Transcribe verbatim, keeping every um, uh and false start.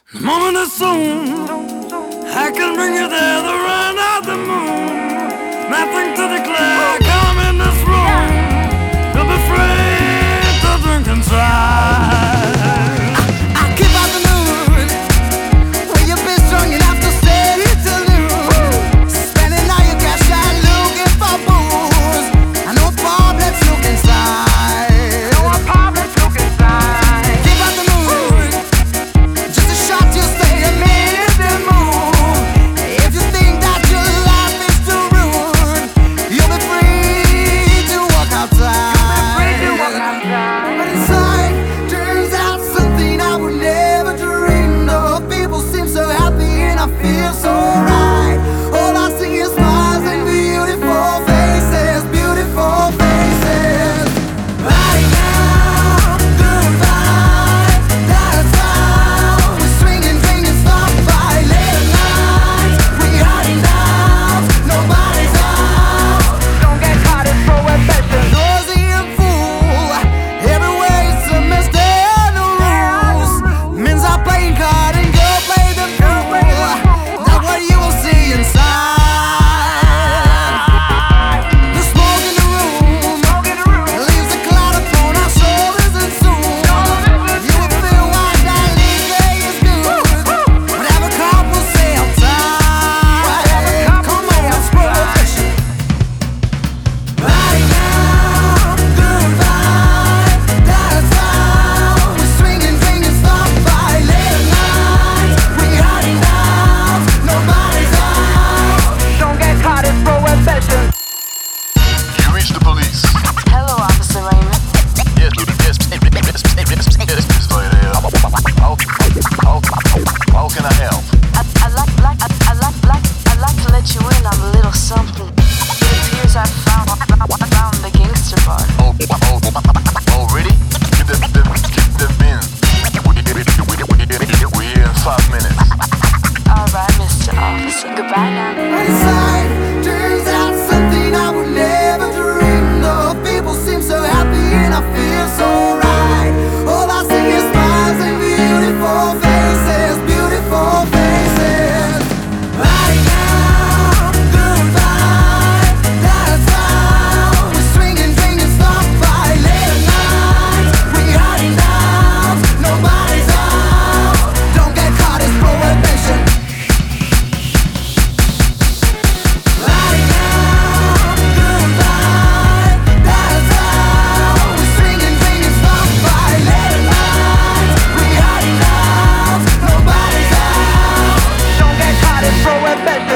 The moment is soon. I can bring you there, the run of the moon. Nothing to declare. Come in this room. You'll be free to drink and try. I keep out the mood. When you've been strong enough to stay till noon. Spending all your cash out looking for booze. I know problems look inside. No problems look inside. Keep out the mood. Just a shot, you stay a minute and move. If you think that your life is too rude, you'll be free to walk outside. But inside turns out something I would never dream of. People seem so happy and I feel so right. All I see is smiles and beautiful faces, beautiful faces. Right now, good vibe, that's how we're swinging, drinking, stop by late at night. We hiding out, nobody's out. Don't get caught in prohibition. Noisy and fool, everywhere it's a mess, there are no rules. Men's are playing card and go play the fool. That's what you will see inside. The smoke in the room leaves a cloud upon our shoulders, and soon you will feel why that leeway is good. Whatever cop will say outside. Come on, let's prohibition. Right now, good vibe, that's how we're swinging, drinking, stop by late at night. We hiding out, nobody's out. Don't get caught in prohibition. You reach the police. Hello, Officer Raymond. Yes, yes, yes, yes, yes, Miss Lady. How, how, how can I help? I, I like, like, I, I like, like, I like to let you in on a little something. It appears I found, found the gangster bar. Oh, oh, already? Give them, them, give them in. We, we, we, we here in five minutes. All right, Mister Officer. Goodbye now. But inside turns out something I would never dream of. People seem so happy and I feel so right. All I see is smiles and beautiful faces, beautiful faces. Right now, good vibe, that's how we're swinging, drinking, stop by late at night. We hiding out, nobody's out. Don't get caught, it's prohibition. Right now, good vibe, that's how we're swinging, drinking, stop by late at night. We hiding out, nobody's out. Don't get caught, it's prohibition.